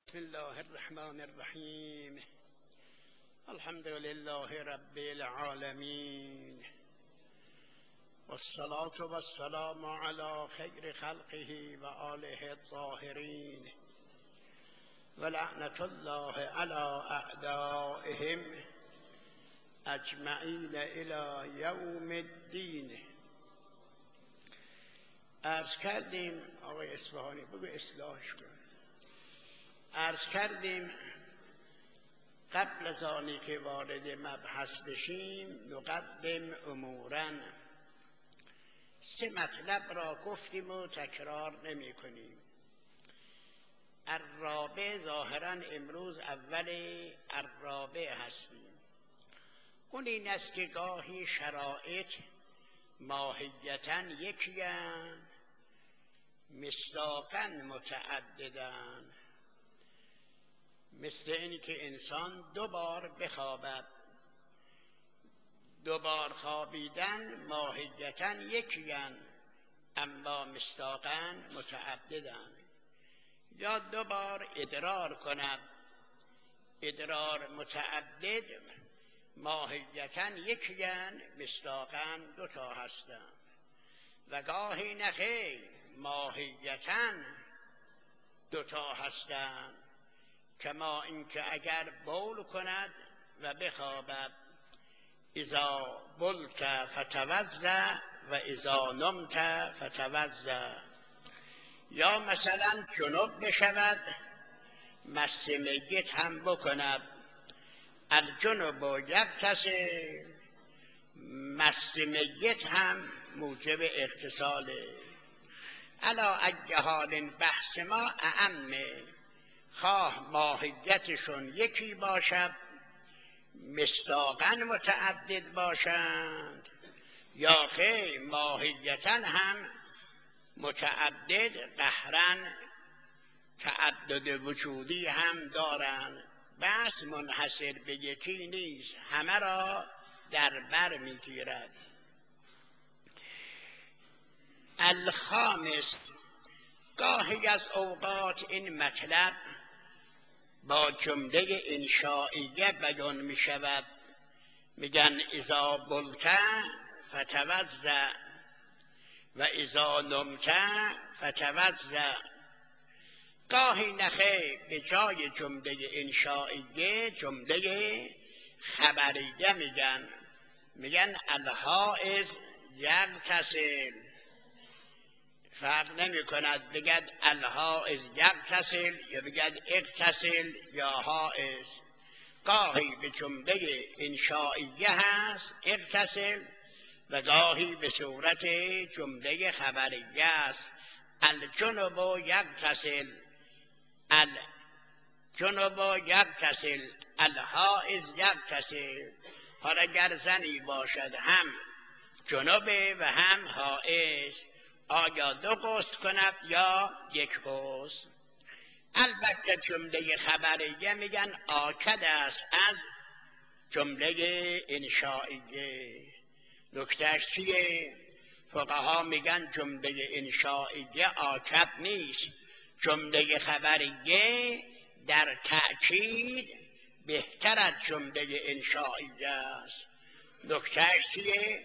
بسم الله الرحمن الرحیم. الحمد لله رب العالمین والصلاة والسلام على خیر خلقه و آله الطاهرین و لعنة الله على اعدائهم اجمعین الی یوم الدین. عرض کردیم آقای اصفهانی بگو اصلاحش کن. عرض کردیم قبل از آنی که وارد مبحث بشیم نقدم امورا، سه مطلب را گفتیم و تکرار نمی کنیم. الرابع ظاهرا امروز اول الرابع هستیم. اون این است که گاهی شرایط ماهیتاً یکی‌اند، مصداقاً متعددند. مثل اینی که انسان دو بار بخوابد، دو بار خوابیدن ماهیتاً یکی‌اند اما مصداقاً متعددند. یا دو بار ادرار کند، ادرار متعدد ماهیتاً یکی‌اند مصداقاً دو تا هستند. و گاهی نخیر ماهیتاً دو تا هستند، کما اینکه اگر بول کند و بخوابد، اذا بلت فتوضأ و اذا نمت فتوضأ. یا مثلا جنب بشود مس میت هم بکند، الجنب یغتسل، مس میت هم موجب اغتساله. علی ای حال بحث ما اعمه، خواه ماهیتشون یکی باشد مصداقاً متعدد باشند، یا خیر ماهیتاً هم متعدد قهراً تعدد وجودی هم دارند. بس منحصر به یکی نیست، همه را در بر میگیرد. الخامس، گاهی از اوقات این مطلب با جمله انشائیه بیان می شود. میگن اذا بلت فتوضأ و اذا نمت فتوضأ. گاهی نخیر به جای جمله انشائیه جمله خبریه میگن الحائض یغتسل. فرق نمی کند بگد الحائض یغتسل یا بگد اغتسل یا حائض. گاهی به جمله انشائیه هست اغتسل و گاهی به صورت جمله خبریه است. الجنب یغتسل، الجنب یغتسل، الحائض یغتسل. حالا اگر زنی باشد هم جنبه و هم حائض، آیا دو غسل کند یا یک غسل؟ البته جمله خبریه میگن آکد است از جمله انشائیه. نکتهش چیه؟ فقها میگن جمله انشائیه آکد نیست، جمله خبریه در تأکید بهتر از جمله انشائیه است. نکتهش چیه؟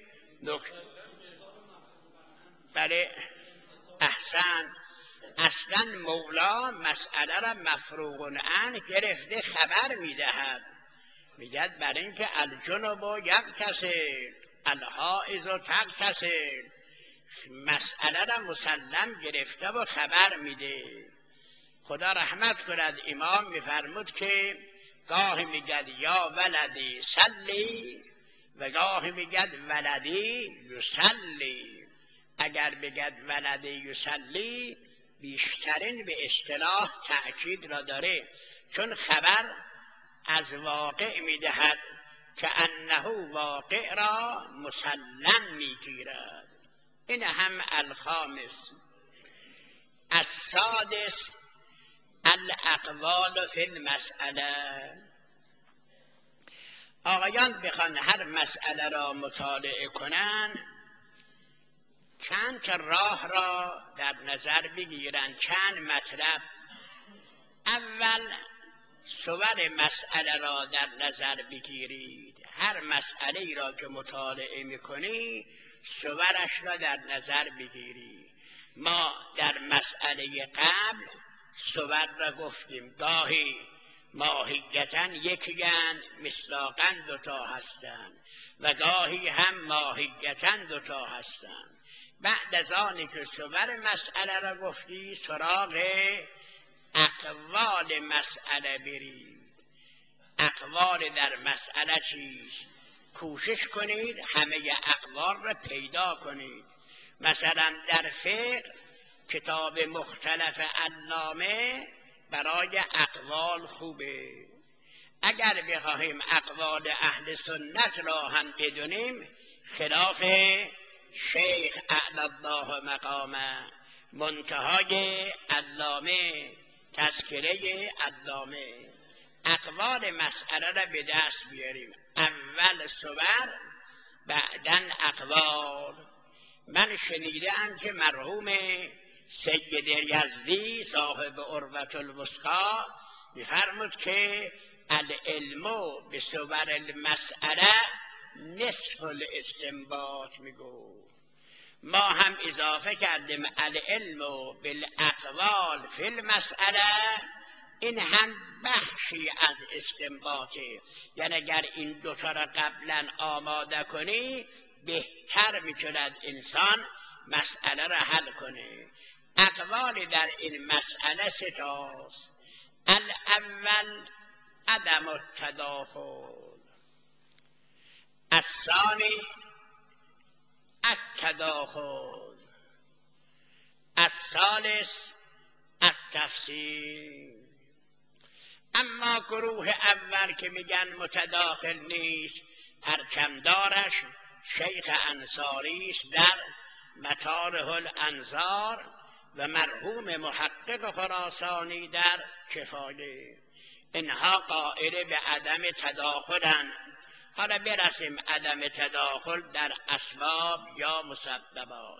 بله احسن. اصلا مولا مسئله را مفروغ عنه گرفته خبر میدهد، میگد برای اینکه الجنب یغتسل الحائض تغتسل، مسئله را مسلم گرفته و خبر میده. خدا رحمت کند امام میفرمود که گاهی میگد یا ولدی صلی و گاهی میگد ولدی یصلی. اگر بگد ولدی یصلی بیشترین به اصطلاح تأکید را داره، چون خبر از واقع میدهد که انه واقع را مسلم میگیرد. این هم الخامس. السادس، الاقوال فی المسئله. آقایان بخوان هر مسئله را مطالعه کنن چند تا راه را در نظر بگیرن، چند مطلب. اول صور مسئله را در نظر بگیرید. هر مسئله را که مطالعه میکنی صورش را در نظر بگیرید. ما در مسئله قبل صور را گفتیم، گاهی ماهیتا یکی‌اند، مصداقاً دوتا هستند و گاهی هم ماهیتا دوتا هستند. بعد از آنی که صور مسئله را گفتی سراغ اقوال مسئله برید. اقوال در مسئله چیست؟ کوشش کنید همه اقوال را پیدا کنید. مثلا در فقه کتاب مختلف علامه برای اقوال خوبه. اگر بخواهیم اقوال اهل سنت را هم بدونیم خلاف شیخ اعلی الله مقامه، منتهای علامه، تذکره علامه، اقوال مسئله را به دست بیاریم. اول صور بعداً اقوال. من شنیدم که مرحوم سید یزدی صاحب عروة الوثقی می‌فرمود که العلم بصور المسئله نصف الاستنباط. میگو ما هم اضافه کردیم العلم بالاقوال فی المسئله، این هم بخشی از استنباطه. یعنی اگر این دوتا را قبلا آماده کنی بهتر میتوند انسان مسئله را حل کنه. اقوال در این مسئله سه تاست. الاول عدم التداخل، الثانی التداخل، الثالث التفصیل. اما گروه اول که میگن متداخل نیست، پرچمدارش شیخ انصاری است در مطالع الانظار و مرحوم محقق خراسانی در کفایه. اینها قائل به عدم تداخلند. حالا برسیم عدم تداخل در اسباب یا مسببات.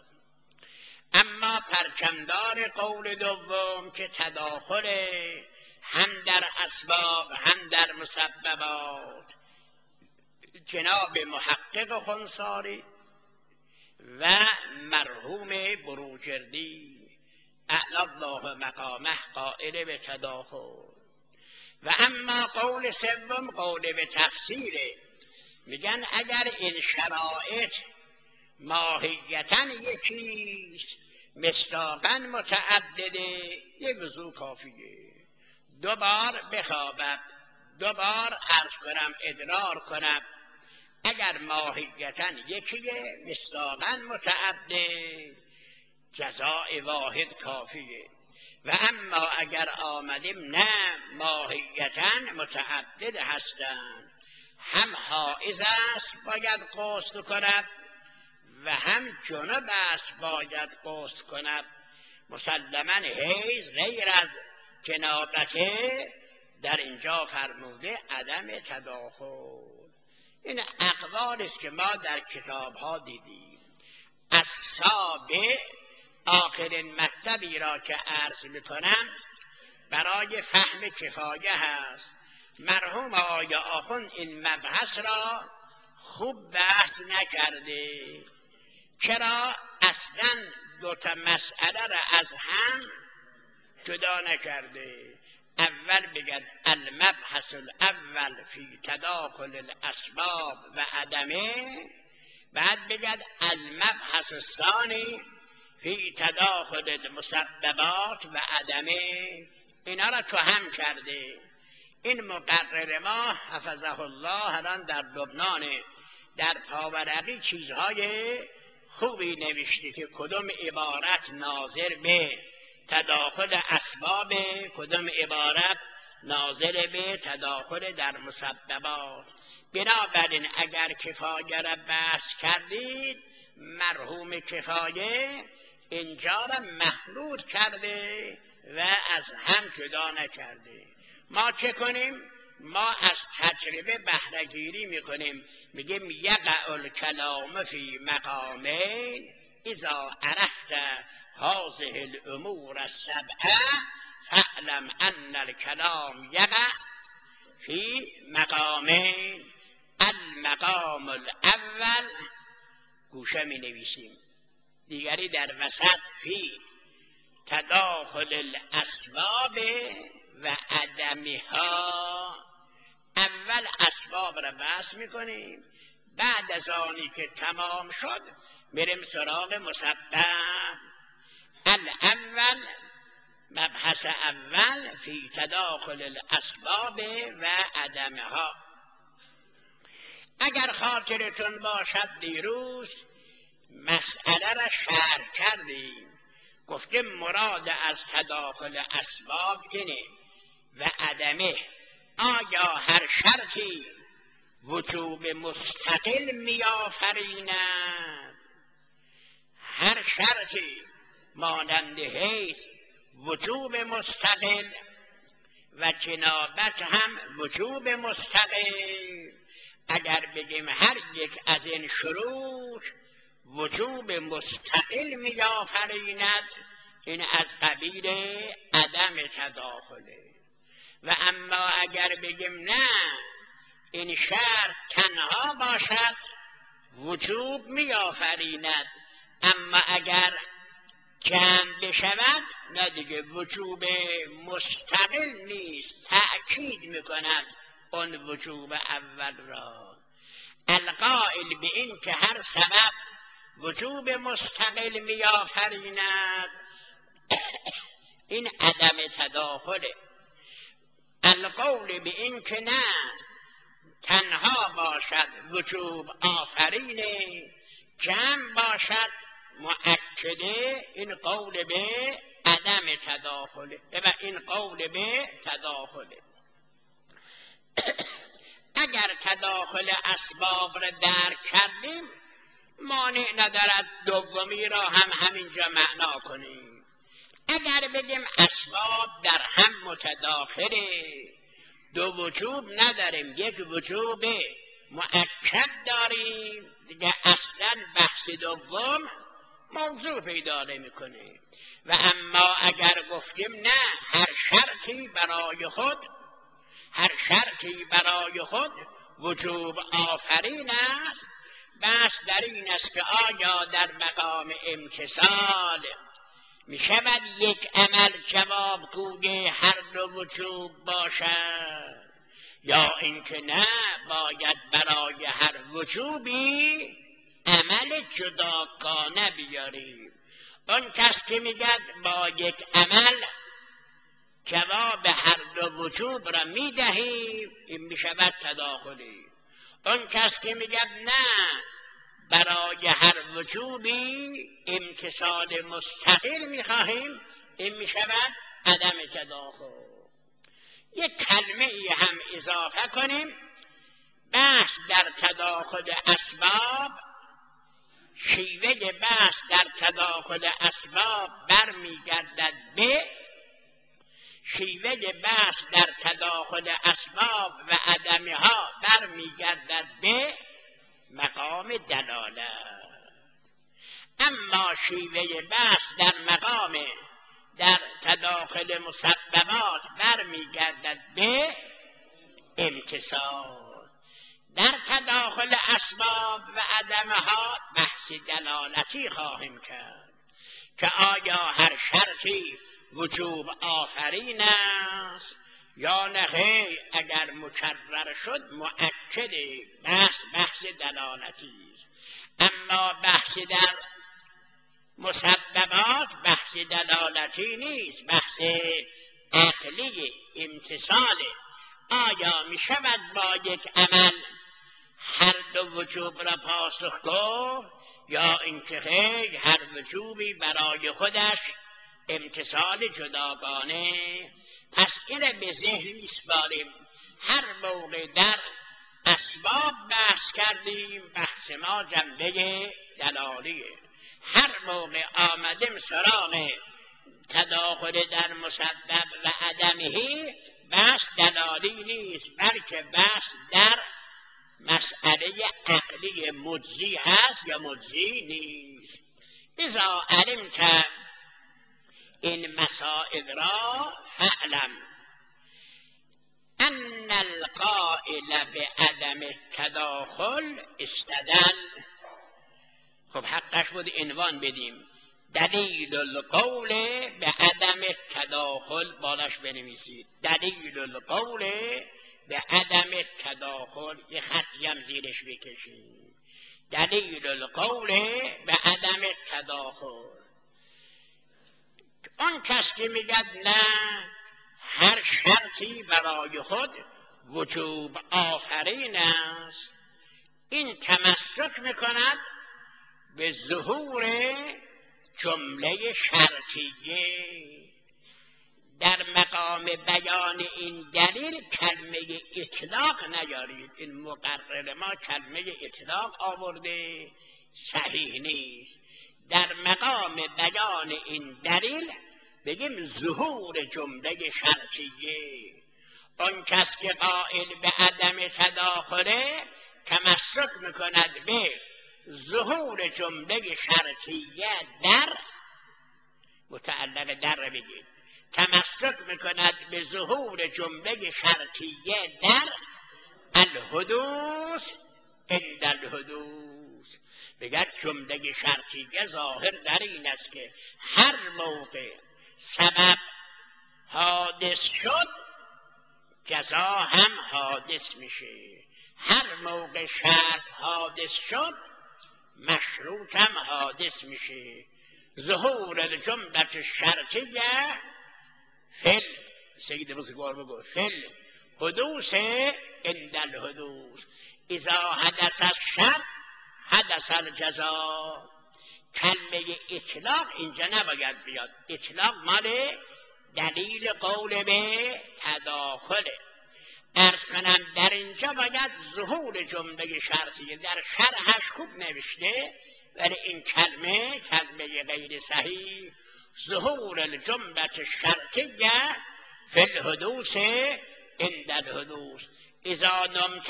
اما پرچمدار قول دوم که تداخل هم در اسباب هم در مسببات جناب محقق خنساری و مرحوم بروجردی اعلی الله مقامه قائل به تداخل. و اما قول سوم قول به تفسیره. میگن اگر این شرایط ماهیتاً یکیست، مصداقاً متعدده، یک وضو کافیه. دوبار بخوابم، دوبار عرض کنم، ادرار کنم، اگر ماهیتاً یکیه، مصداقاً متعدد، جزاء واحد کافیه. و اما اگر آمدیم نه ماهیتاً متعدد هستند، هم حائض است باید غسل کند و هم جنب است باید غسل کند. مسلماً حیض غیر از جنابته در اینجا فرموده عدم تداخل. این اقوال است که ما در کتاب ها دیدیم. السابع آخرین مطلبی را که عرض میکنم برای فهم کفایه هست. مرحوم آقای آخوند این مبحث را خوب بحث نکرده. چرا؟ اصلا دوتا مسئله را از هم جدا نکرده. اول بگد المبحث الاول فی تداخل الاسباب و عدمه، بعد بگد المبحث الثانی فی تداخل المسببات و عدمه. اینا را تو هم کرده. این مقرر ما حفظه الله الان در لبنان در پاورقی چیزهای خوبی نوشته که کدام عبارت ناظر به تداخل اسباب، کدام عبارت ناظر به تداخل در مسببات. بنابراین اگر کفایه را بحث کردید، مرحوم کفایه اینجا را مخلوط کرده و از هم جدا نکرده. ما چه کنیم؟ ما از تجربه بهره‌گیری میکنیم. میگیم یقع الکلام فی مقامین اذا عرفت هذه الامور السبعه فاعلم ان الکلام یقع فی مقامین. المقام الاول گوشه می نویسیم، دیگری در وسط فی تداخل الاسباب و عدمها. اول اسباب را بحث میکنیم، بعد از آنی که تمام شد میریم سراغ مسبب. الاول مبحث اول فی تداخل الاسباب و عدمها. اگر خاطرتون باشد دیروز مسئله را شرح کردیم، گفتیم مراد از تداخل اسباب اینه و عدمه. آیا هر شرطی وجوب مستقل می‌آفریند؟ هر شرطی مانند حیث وجوب مستقل و جنابت هم وجوب مستقل، اگر بگیم هر یک از این شروط وجوب مستقل می‌آفریند، این از قبیل عدم تداخله. و اما اگر بگیم نه این شرط تنها باشد وجوب می‌آفریند، اما اگر جمع بشود نه دیگه وجوب مستقل نیست، تأکید میکند اون وجوب اول را. القائل به این که هر سبب وجوب مستقل می‌آفریند این عدم تداخله. القول به این که نه تنها باشد وجوب آفرینه، جمع باشد مؤکده، این قول به عدم تداخله و این قول به تداخله. اگر تداخل اسباب را درک کردیم مانع ندارد دومی را هم همینجا معنا کنیم. اگر بگیم اسباب در هم متداخله، دو وجوب نداریم، یک وجوب مؤکد داریم دیگه، اصلا بحث دوم موضوع پیدا نمی‌کنه. و اما اگر گفتیم نه هر شرطی برای خود وجوب آفرین است، بس در این است که آیا در مقام امتثال می شود یک عمل جوابگوی هر دو وجوب باشد، یا اینکه نه باید برای هر وجوبی عمل جداگانه بیاریم. اون کس که میگد با یک عمل جواب هر دو وجوب را میدهیم این میشود تداخلی. اون کس که میگد نه برای هر وجوبی امتثال مستقل میخواهیم این میشود عدم تداخل. یک کلمه ای هم اضافه کنیم. بحث در تداخل اسباب، شیوه بحث در تداخل اسباب برمیگردد به شیوه بحث در تداخل اسباب و عدمها برمیگردد به مقام دلالت. اما شیوه بحث در تداخل مسببات برمیگردد به امتثال. در تداخل اسباب و عدمها بحث دلالتی خواهیم کرد که آیا هر شرطی وجوب آفرین است یا نه خیر، اگر مکرر شد مؤکد. بحث دلالتی. اما بحث در مسببات بحث دلالتی نیست، بحث عقلی امتثال. آیا می شود با یک عمل هر دو وجوب را پاسخ گفت یا اینکه خیر هر وجوبی برای خودش امتثال جداگانه؟ پس این به ذهن میسپاریم. هر موقع در اسباب بحث کردیم بحث ما جنبه دلالیه. هر موقع آمدیم سراغ تداخل در مسبب و عدمه بحث دلالی نیست، بلکه بحث در مسئله عقلی مجزی هست یا مجزی نیست. اذا علمت این مسائل را فعلم ان القائل به عدم تداخل استدل. خب حقش بود عنوان بدیم دلیل القول به عدم تداخل، بالاش بنویسید دلیل القول به عدم تداخل، یه خطی هم زیرش بکشید دلیل القول به عدم تداخل. اون کس که میگد نه هر شرطی برای خود وجوب آفرین است، این تمسک میکند به ظهور جمله شرطیه. در مقام بیان این دلیل کلمه اطلاق نیارید، این مقرر ما کلمه اطلاق آورده صحیح نیست. در مقام بیان این دلیل بگیم ظهور جمله شرطیه. اون کس که قائل به عدم تداخله تمسک میکند به ظهور جمله شرطیه در، متعلق در رو بگید، تمسک میکند به ظهور جمله شرطیه در الحدوث عند الحدوث. بگد جمله شرطیه ظاهر در این است که هر موقع سبب حادث شد جزا هم حادث میشه، هر موقع شرط حادث شد مشروط هم حادث میشه. ظهور الجمله شرطیه فل سید روزگار بگو فل حدوث عند الحدوث اذا حدث الشرط حدث الجزا. کلمه اطلاق اینجا نباید بیاد، اطلاق مال دلیل قول به تداخله. عرض کنم در اینجا باید ظهور جمله شرطیه، در شرحش خوب نوشته ولی این کلمه غیر صحیح. ظهور الجمله شرطیه فی الحدوث عند الحدوث اذا نمت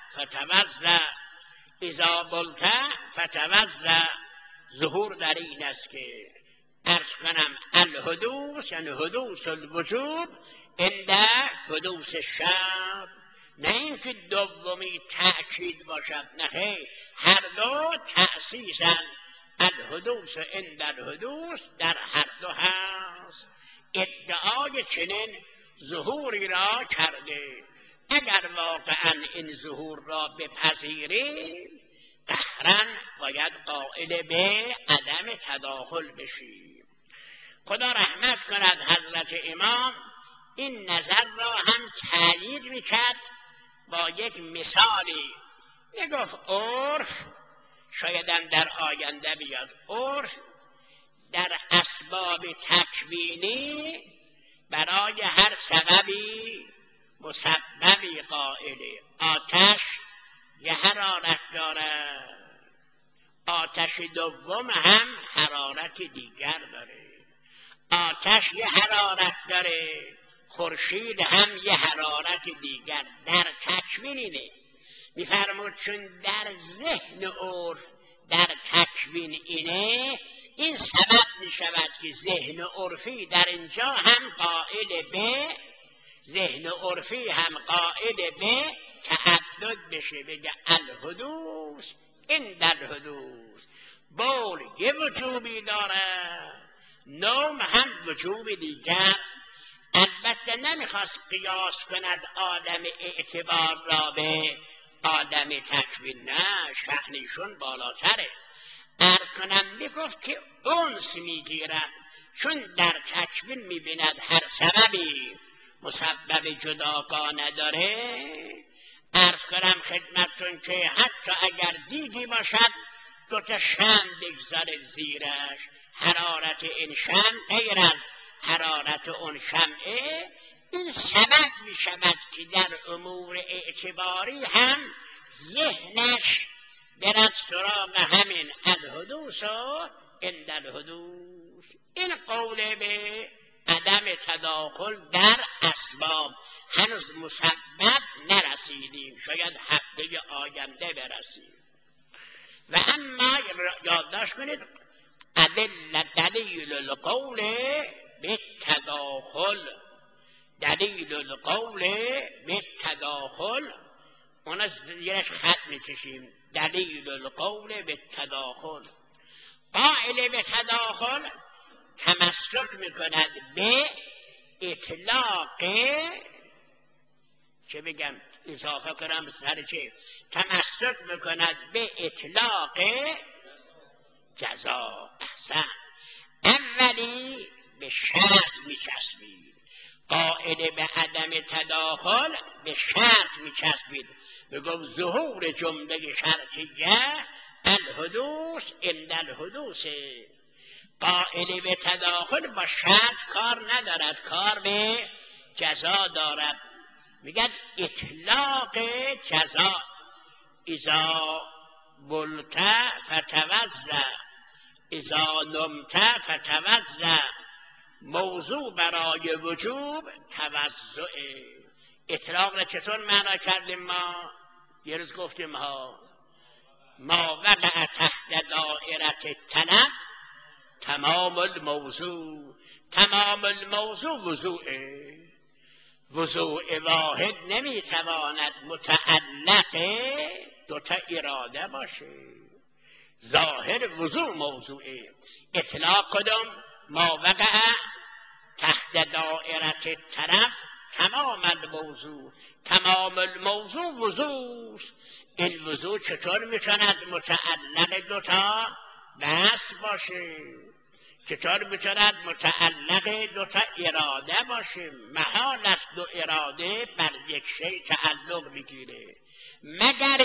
فتوضأ اذا قلت فتوضأ. ظهور در این است که عرض کنم الحدوث یعنی حدوث الوجوب عند حدوث الشرط، نه اینکه دومی تأکید باشد، نه هر دو تأسیسن. الحدوث عند الحدوث در هر دو هست. ادعای چنین ظهوری را کرده. اگر واقعا این ظهور را بپذیریم قهرا باید قائل به عدم تداخل بشیم. خدا رحمت کند حضرت امام این نظر را هم تأیید میکرد با یک مثالی. میگفت عرف شایدم در آینده بیاد، عرف در اسباب تکوینی برای هر سببی مسببی قائله. آتش یه حرارت داره، آتش دوم هم حرارت دیگر داره. آتش یه حرارت داره، خورشید هم یه حرارت دیگر. در تکوین اینه میفرمود چون در ذهن عرف در تکوین اینه، این سبب میشود که ذهن عرفی در اینجا هم قائل به، ذهن عرفی هم قائل به تعدد بشه، بگه الحدوث عند الحدوث. بول یه وجوبی داره، نوم هم وجوب دیگر. البته نمیخواست قیاس کند آدم اعتبار را به آدم تکوین، نه شأنشون بالاتره. عرض کنم میگفت که اونس میگیرد چون در تکوین میبیند هر سببی مسبب جداگانه داره. عرض کنم خدمتون که حتی اگر دیگی باشد دوتا شمع بگذاره زیرش، حرارت این شمع غیر از حرارت اون شمعه، این سبب می شود که در امور اعتباری هم ذهنش برد سراغ همین الحدوث و عند الحدوث. این قول به عدم تداخل در اسباب هنوز مسبب نرسیدیم، شاید هفته آینده برسیم. و اما یادداشت کنید دلیل القول به تداخل، دلیل القول به تداخل، اون از زیرش خط میکشیم، دلیل القول به تداخل. قائل به تداخل تمسک میکند به اطلاق، چه بگم اضافه کنم به سر چه، تمسک میکند به اطلاق جزا. احسن، اولی به شرط میچسبید، قائل به عدم تداخل به شرط میچسبید، بگم ظهور جمله شرطیه الحدوث عند الحدوث. قائل به تداخل با شرط کار ندارد، کار به جزا دارد. میگد اطلاق جزا، اذا بلت فتوضا، اذا نمت فتوضا، موضوع برای وجوب توضع. اطلاق را چطور معنا کردیم ما؟ یه روز گفتیم ما وقع تحت دائرة طلب تمام الموضوع. تمام الموضوع وضوعه، وضوع واحد نمیتواند متعلق دوتا اراده باشه. ظاهر وضوع موضوعه. اطلاق کدام؟ ما وقع تحت دائرة طلب تمام الموضوع. تمام الموضوع وضوع. این وضوع چطور میتواند متعلق دوتا بس باشه؟ چطور میتواند متعلق دوتا اراده باشه؟ محال است دو اراده بر یک شیء تعلق بگیره، مگر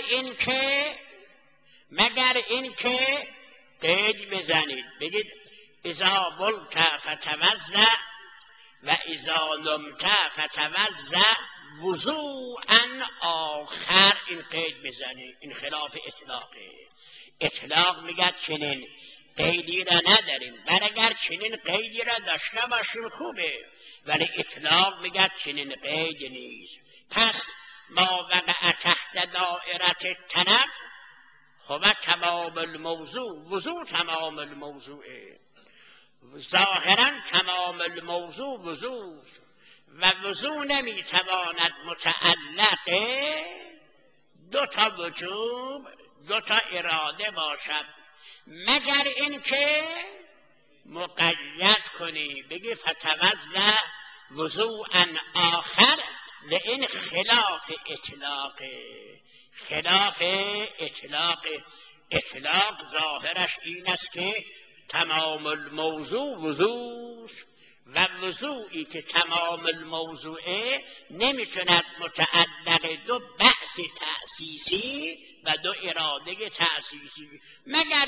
اینکه قید بزنید، بگید اذا بلت فتوضا و اذا نمت فتوضا وضوعا آخر. این قید بزنید، این خلاف اطلاقه. اطلاق میگه چنین قیدی را نداریم، ولی اگر چنین قیدی را داشته باشیم خوبه، ولی اطلاق میگه چنین قید نیست. پس ما وقع تحت دائرة طلب هو تمام الموضوع، وضوع تمام الموضوعه. ظاهرا تمام الموضوع وضوع، و وضوع نمیتواند متعلق دو تا وجوب دو تا اراده باشد، مگر اینکه مقید کنی، بگی فتوضا وضوعا آخر، و این خلاف اطلاقه. خلاف اطلاق. اطلاق ظاهرش این است که تمام الموضوع وضوع، و وضوعی که تمام الموضوعه نمیتوند متعلق دو بحث تأسیسی و دو اراده تأسیسی، مگر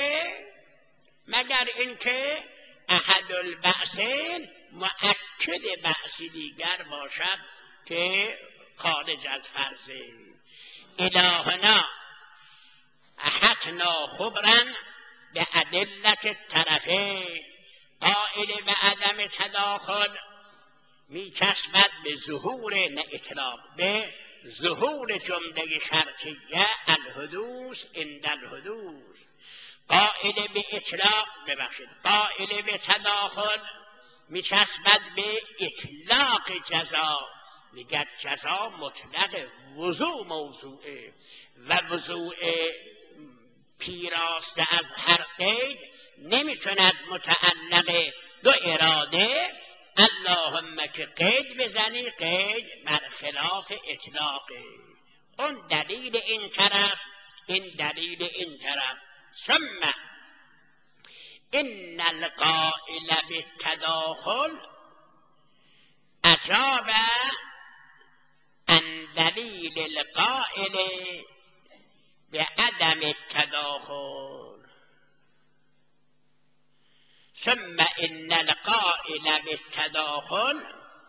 اینکه احد البحثین مؤکد بحث دیگر باشد که خارج از فرضه. الهنا احطنا خبرا به ادلت الطرفین. قائل به عدم تداخل میچسبد به ظهور، نه اطلاق، به ظهور جمله شرطیه الحدوث عند الحدوث. قائل به اطلاق، قائل به تداخل میچسبد به اطلاق جزا، میگه جزا مطلق وضوع موضوعه، و وضوع پیراسته از هر قید نمیتوند متعلق دو اراده، اللهم که قید بزنی قید بر خلاف اطلاقه. اون دلیل این طرف، این دلیل این طرف. ثم ان القائل بالتداخل اجاب عن دلیل القائل بعدم التداخل. ثم ان القائل بالتداخل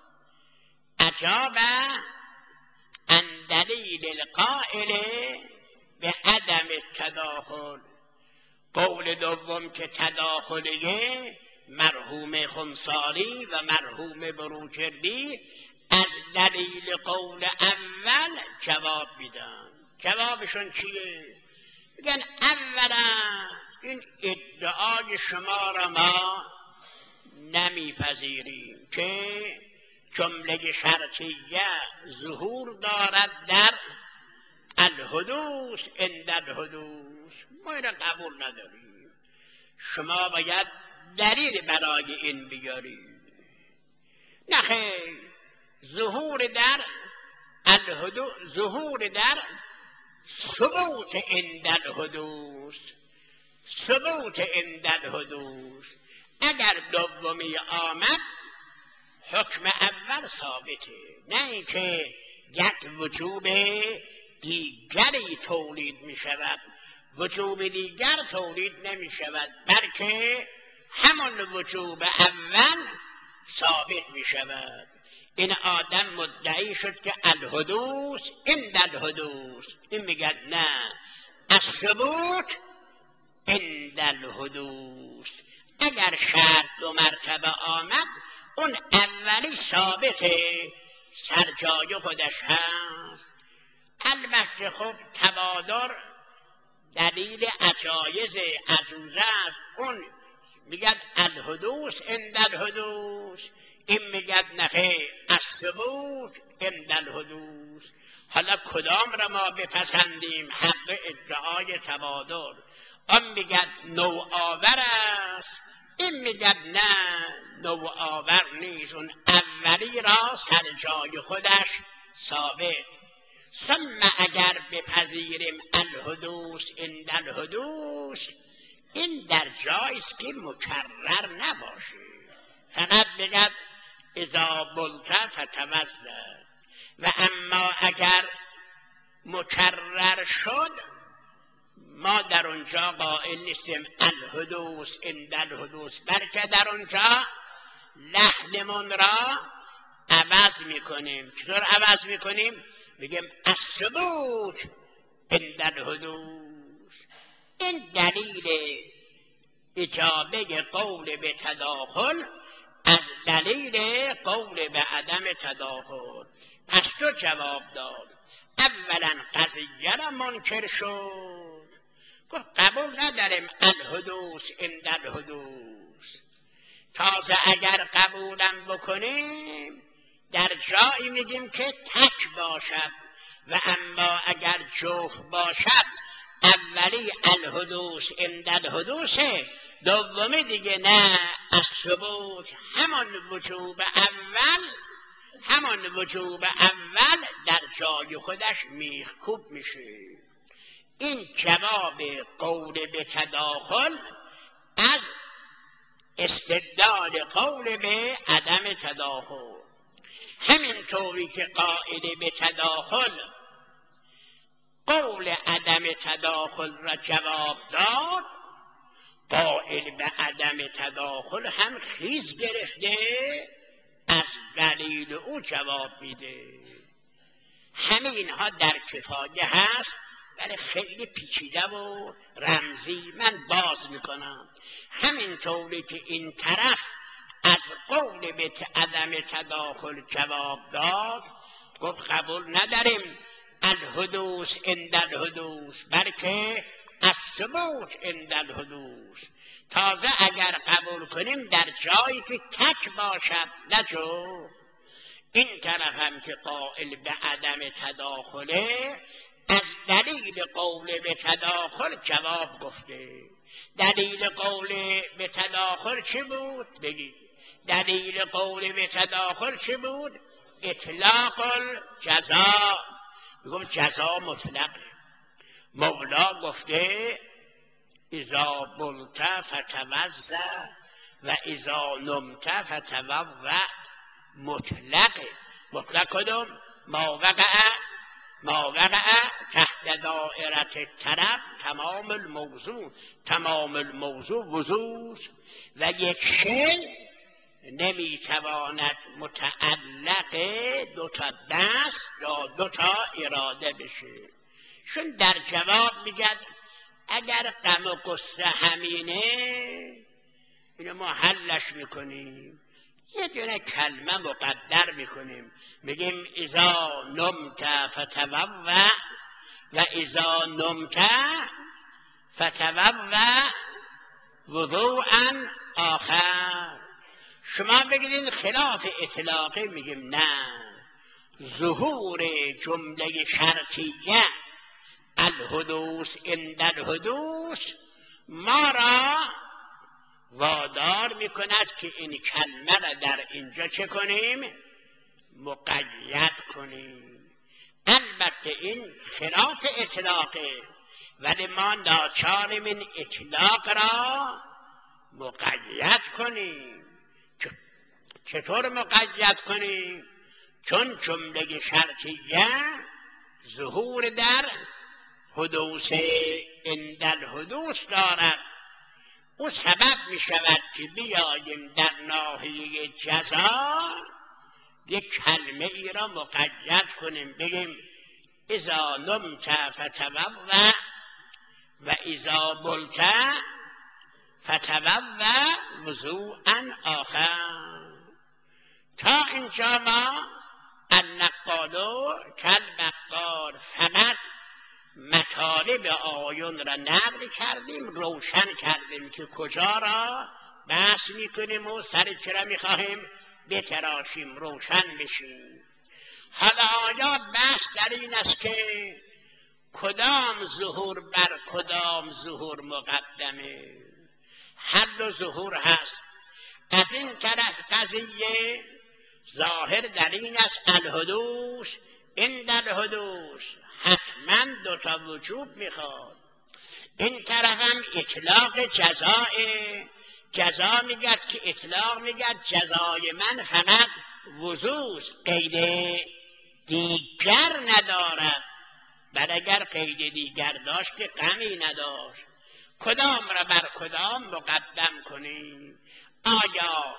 اجاب عن دلیل القائل بعدم التداخل. قول دوم که تداخلیه، مرحوم خنثاری و مرحوم بروجردی از دلیل قول اول جواب میدن. جوابشون چیه؟ میگن اولا این ادعای شما را ما نمیپذیریم که جمله شرطیه ظهور دارد در الحدوث عند الحدوث. ما این را قبول نداریم. شما باید دلیل برای این بیارید. نه خیر، ظهور در الحدوث، ظهور در ثبوت عند الحدوث، ثبوت عند الحدوث. اگر دومی آمد حکم اول ثابته، نه اینکه یک وجوب دیگری تولید می شود. وجوب دیگر تولید نمی شود، بلکه همان وجوب اول ثابت می شود. این آدم مدعی شد که الحدوث عند الحدوث، این میگه نه، الثبوت عند الحدوث. اگر شرط دو مرتبه آمد اون اولی ثابته، سر جای خودش هست. البته خب تبادر دلیل عجایز عجوزه است، اون میگد الحدوث عند الحدوث، این میگد نخیر الثبوت عند الحدوث. حالا کدام را ما بپسندیم؟ حق ادعای تبادر. آن میگد نوآور است، این میگد نه نوآور نیست، اون اولی را سر جای خودش ثابت. ثم اگر بپذیریم الحدوث عند الحدوث، این در جایست که مکرر نباشه، فقط بگد اذا بلت فتوضا. و اما اگر مکرر شد ما در اونجا قائل نیستیم الحدوث عند الحدوث، بلکه در اونجا لحنمون را عوض میکنیم. چطور عوض میکنیم؟ میگیم الثبوت عند الحدوث. این دلیل اجابه قول به تداخل از دلیل قول به عدم تداخل. پس تو جواب داد. اولا قضیه را منکر شد، گفت قبول نداریم الحدوث عند الحدوث. تازه اگر قبولم بکنیم در جایی میگیم که تک باشد، و اما اگر جفت باشد اولی الحدوث عند الحدوث، دومی دیگه نه الثبوت. همان وجوب اول، همان وجوب اول در جای خودش میخکوب میشه. این جواب قول به تداخل از استدلال قول به عدم تداخل. همین طوری که قائل به تداخل قول عدم تداخل را جواب داد، قائل به عدم تداخل هم خیز گرفته از دلیل او جواب میده. همه اینها در کفایه هست، ولی خیلی پیچیده و رمزی. من باز میکنم. همین طوری که این طرف از قول به عدم تداخل جواب داد، گفت قبول نداریم الحدوث عند الحدوث، بلکه الثبوت عند الحدوث. تازه اگر قبول کنیم در جایی که تک باشد، نه جو. این طرف هم که قائل به عدم تداخله از دلیل قول به تداخل جواب گفته. دلیل قول به تداخل چی بود؟ بگید. دلیل قول به تداخل چی بود؟ اطلاق الجزا. میگم جزا مطلقه. مولا گفته اذا بلت فتوضا و اذا نمت فتوضا. مطلقه. مطلق کدوم؟ ما وقع تحت دائرت طرف تمام الموضوع. تمام الموضوع وضوع و یک شی نمیتواند متعلق دو تا دست یا دو تا اراده بشه. چون در جواب میگد اگر غم و غصه همینه، اینو ما حلش میکنیم، یه دونه کلمه مقدر میکنیم، میگیم اذا نمت فتوضا و اذا نمت فتوضا وضوءا آخر. شما بگیرین خلاف اطلاقه، میگیم نه، ظهور جمله شرطیه الحدوث عند الحدوث ما را وادار میکند که این کلمه را در اینجا چه کنیم؟ مقید کنیم. البته این خلاف اطلاقه، ولی ما ناچاریم این اطلاق را مقید کنیم. چطور مقید کنیم؟ چون جمله شرطیه ظهور در حدوث عند الحدوث دارد. او سبب می شود که بیاییم در ناحیه جزا یک کلمه ای را مقید کنیم، بگیم اذا نمت فتوضأ و اذا بلت فتوضأ وضوءا آخر. تا اینجا ما النقال کالبقال فقط مطالب آیون را نقل کردیم، روشن کردیم که کجا را بحث میکنیم و سر چرا میخواهیم بتراشیم، روشن بشیم. حالا آیا بحث در این است که کدام ظهور بر کدام ظهور مقدمه؟ هر دو ظهور هست. از این طرف قضیه ظاهر در این است الحدوث عند الحدوث حتما دوتا وجوب میخواد. این طرف هم اطلاق جزائه، جزا میگد که اطلاق میگد جزای من فقط وضوع قید دیگر ندارد، بل اگر قید دیگر داشت که غمی نداشت. کدام را بر کدام مقدم کنیم؟ آیا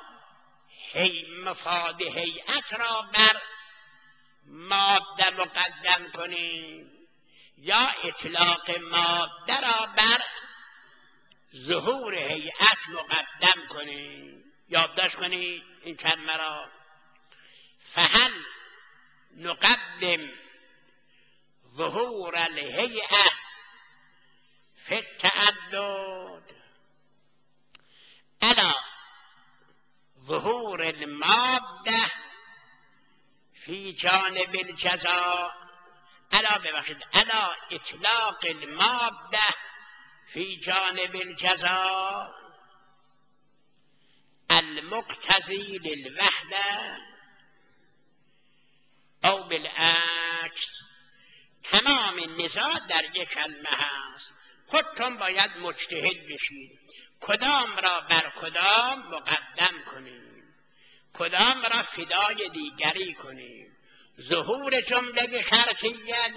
مفاد هیئت را بر ماده مقدم کنیم یا اطلاق ماده را بر ظهور هیئت مقدم کنیم؟ یادداشت کنید این کلمه را. فهل نقدم ظهور الهیئه فی التعدد الا ظهور الماده فی جانب الجزا، الا اطلاق الماده فی جانب الجزا المقتضی للوحده او بالعکس. تمام نزاع در یک کلمه هست، خودتون باید مجتهد بشید کدام را بر کدام مقدم کنیم، کدام را فدای دیگری کنیم. ظهور جمله شرطیه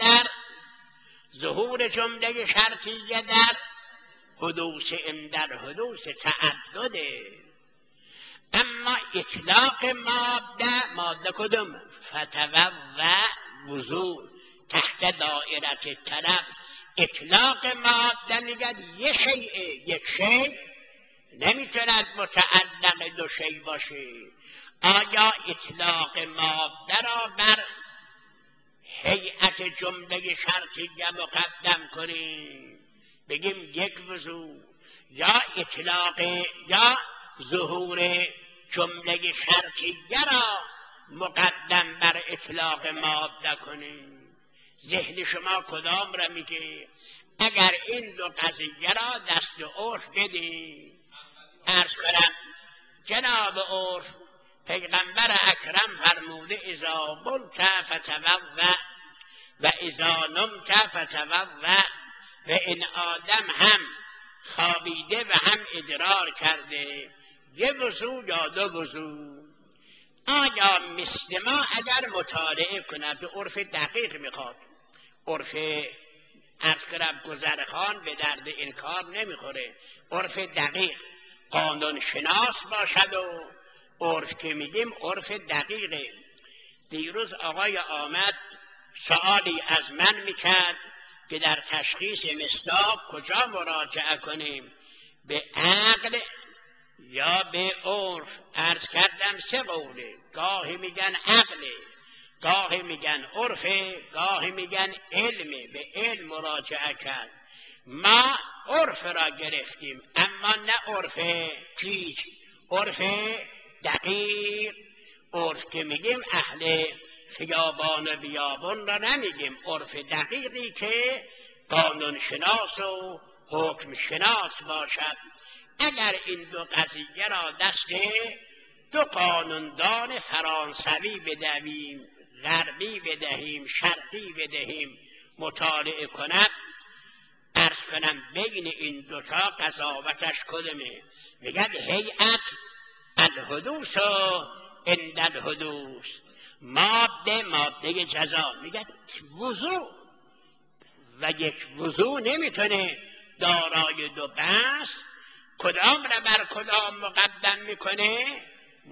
در حدوث عند الحدوث تعدده، اما اطلاق ماده کدوم؟ فتوضأ وضوء تحت دائره طلب. اطلاق ماده میگد یک شیء نمیتوند متعلق دو شیء باشه. آیا اطلاق ماده را بر هیئت جمله شرطیه مقدم کنیم، بگیم یک وضوء، یا اطلاق یا ظهور جمله شرطیه را مقدم بر اطلاق ماده کنیم؟ ذهن شما کدام را میگه؟ اگر این دو قضیه را دست عرف بدیم، عرض کنم جناب عرف پیغمبر اکرم فرموده اذا بلت فتوضأ و اذا نمت فتوضأ، و این آدم هم خوابیده و هم ادرار کرده، یه وضو یا دو وضو. آیا مثل ما اگر مطالعه کند، عرف دقیق میخواد، عرف عرض کنم گذرخان به درد این کار نمیخوره، عرف دقیق قانون شناس باشد و عرف که میگیم عرف دقیقه. دیروز آقای آمد سوالی از من میکرد که در تشخیص مصداق کجا مراجعه کنیم، به عقل یا به عرف؟ عرض کردم سه قوله، گاهی میگن عقله، گاهی میگن عرفه، گاهی میگن علمه، به علم مراجعه کرد. ما عرف را گرفتیم، اما نه عرف پیچ، عرف دقیق. عرف که میگیم اهل خیابان و بیابان را نمیگیم، عرف دقیقی که قانون شناس و حکم شناس باشد. اگر این دو قضیه را دست دو قانوندان فرانسوی بدهیم، غربی بدهیم، شرقی بدهیم مطالعه کند، عرض کنم بین این دوتا قضاوتش کدومه؟ میگن هیئت الحدوث و عند الحدوث، ماده جزا. میگن وضوع و یک وضوع نمیتونه دارای دو بحث، کدام را بر کدام مقدم میکنه؟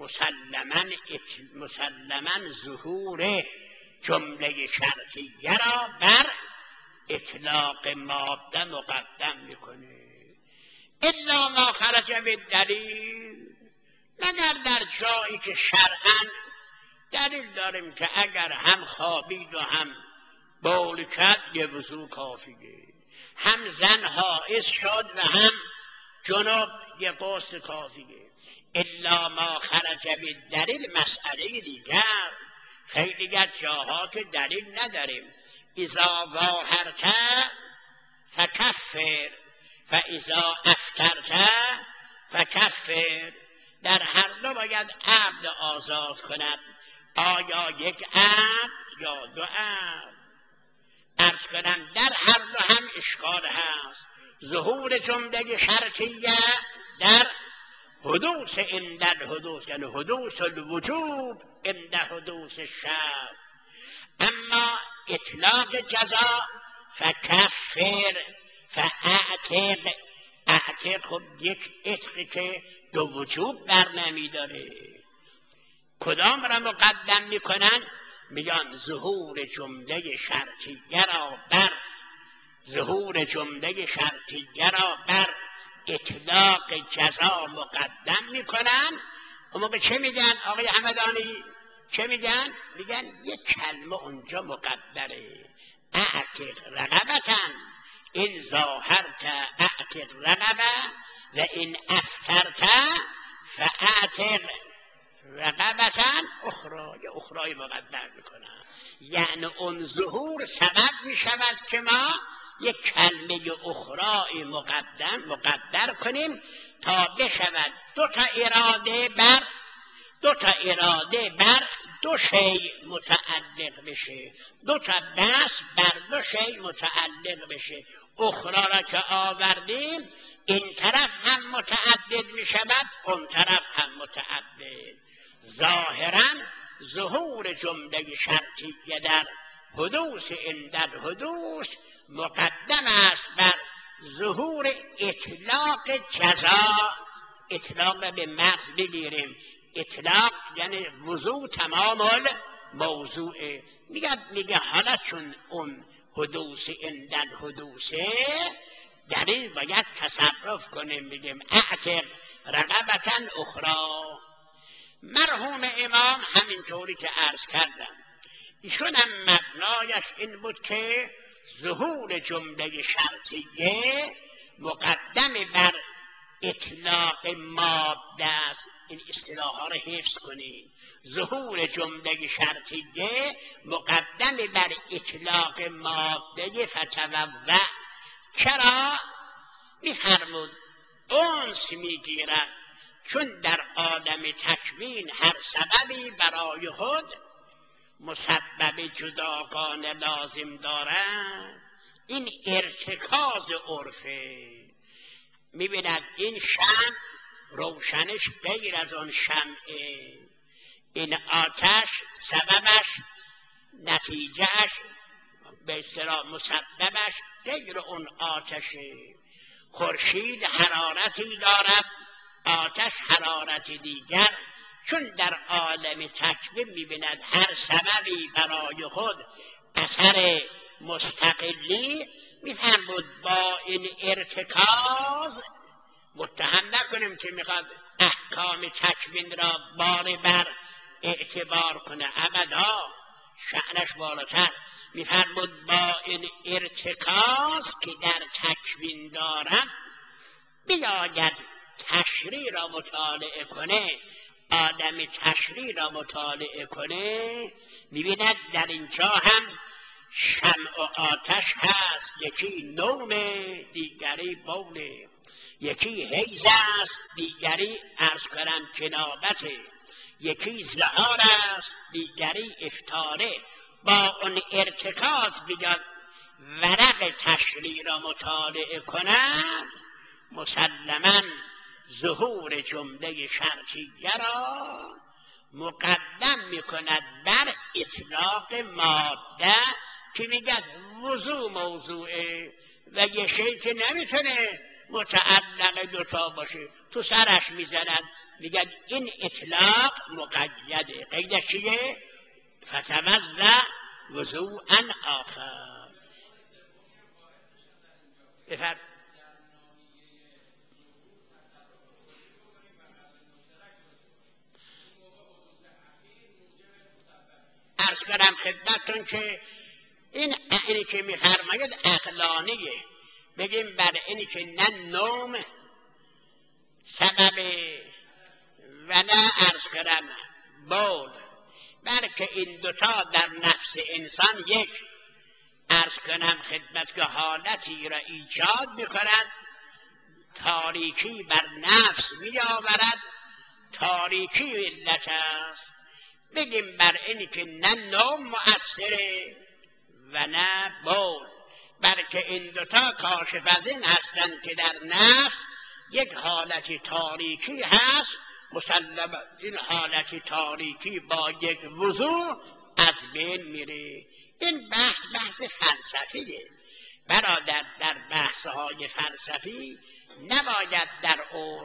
مسلماً ظهور جمله شرطیه را بر اطلاق ماده مقدم میکنه. الا ما خرج بالدلیل، مگر در جایی که شرعاً دلیل داریم که اگر هم خوابید و هم بول کرد یه وضو کافیه، هم زن حائض شد و هم جنوب یه غسل کافیه. الا ما خرج بالدلیل مسئله دیگر. خیلی از جاها که دلیل نداریم، اذا ظاهرت فکفر فاذا افطرت فکفر، در هر دو باید عبد آزاد کند. آیا یک عبد یا دو عبد؟ عرض کنم در هر دو هم اشکال هست. ظهور جمله شرطیه در حدوث عند الحدوث، یعنی حدوث الوجوب عند حدوث الشرط. اما اطلاق جزا فکفر فاعتق، اعتق خب یک عتقی که دو وجوب بر نمی داره. کدام را مقدم میکنن؟ میگن ظهور جمله شرطیه را بر اطلاق جزا مقدم میکنن. اون موقع چه میگن آقای حمدانی؟ چه میگن؟ میگن یک کلمه اونجا مقدره، اعتق رقبتن، این ظاهرت اعتق رقبه و این افترت فاعتق رقبتن اخرى، یه اخرای مقدر میکنن. یعنی اون ظهور سبب میشود که ما یک کلمه اخرای مقدر کنیم تا بشود دو تا اراده بر دو شی متعلق بشه، دو تا بحث بر دو شی متعلق بشه. اخرا را که آوردیم این طرف هم متعدد می شود، اون طرف هم متعدد. ظاهرا ظهور جمله شرطیه در حدوث عند الحدوث مقدم است بر ظهور اطلاق جزا. اطلاق به مغز بگیریم، اطلاق یعنی وضوع تمام الموضوع. میگه حالا چون اون حدوث عند الحدوثه در این باید تصرف کنیم، میگیم اعتق رقبتن اخرى. مرحوم امام همینطوری که عرض کردم، ایشون هم مبنایش این بود که ظهور جمله شرطیه مقدم بر اطلاق ماده است. این اصطلاح‌ها رو حفظ کنید. ظهور جمله شرطیه مقدم بر اطلاق ماده فتوضع. چرا؟ می‌فرمود انس میگیرد، چون در عالم تکوین هر سببی برای خود مسبب جداگانه لازم دارد. این ارتکاز عرفه. میبیند این شمع روشنش غیر از اون شمعه، این آتش سببش نتیجهش به اصطلاح مسببش غیر اون آتشه. خورشید حرارتی دارد، آتش حرارت دیگر. چون در عالم تکوین میبیند هر سببی برای خود اثر مستقلی، میفرمود با این ارتکاز متهم نکنیم که میخواد احکام تکوین را بار بر اعتبار کنه، ابدا، شأنش بالاتر. میفرمود با این ارتکاز که در تکوین دارد بیاید تشریع را مطالعه کنه، آدمی تشریع را مطالعه کنه می‌بیند در اینجا هم شمع و آتش هست، یکی نوم دیگری بول، یکی حیض است دیگری عرض کنم جنابت، یکی زهار است دیگری افطاره. با اون ارتکاز بیاد ورق تشریع را مطالعه کند مسلماً ظهور جمله شرطیه را مقدم میکند بر اطلاق ماده که میگه وضو موضوعه و یه شی که نمیتونه متعلق دوتا باشه تو سرش میزند، میگه این اطلاق مقیده. قیده چیه؟ فتوضأ وضوءا آخر. عرض کنم خدمتتون که اینی که می‌فرماید عقلانیه، بگیم بر اینی که نه نوم سبب و نه عرض کنم بول، بلکه این دوتا در نفس انسان یک عرض کنم خدمت که حالتی را ایجاد می‌کند، تاریکی بر نفس می‌آورد، تاریکی علت است. بگیم بر اینی که نه نوم مؤثره و نه بول، بلکه این دوتا کاشف از این هستند که در نفس یک حالتی تاریکی هست، مسلما این حالتی تاریکی با یک وضوع از بین میره. این بحث فلسفیه برادر. در بحث‌های فلسفی نباید در عرف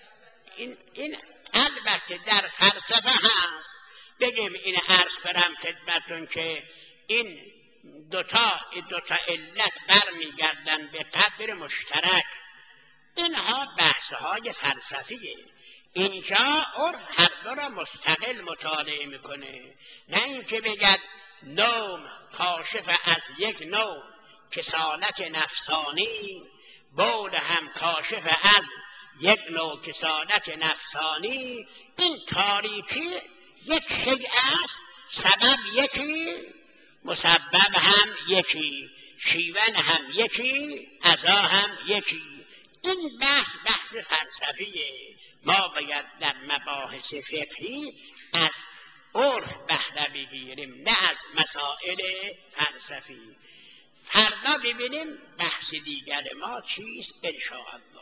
این البته در فلسفه هست. بگیم این عرض کنم خدمتون که این دوتا علت برمیگردن به قدر مشترک. اینها بحث‌های فلسفیه. اینجا عرف هر دو را مستقل مطالعه میکنه، نه اینکه بگد نوم کاشف از یک نوع کسالت نفسانی، بول هم کاشف از یک نوع کسالت نفسانی. این تاریکی یک شیء است، سبب یکی، مسبب هم یکی، شیون هم یکی، عزا هم یکی. این بحث فلسفیه. ما باید در مباحث فقهی از عرف بهره بگیریم، نه از مسائل فلسفی. فردا ببینیم بحث دیگر ما چیست انشاءالله.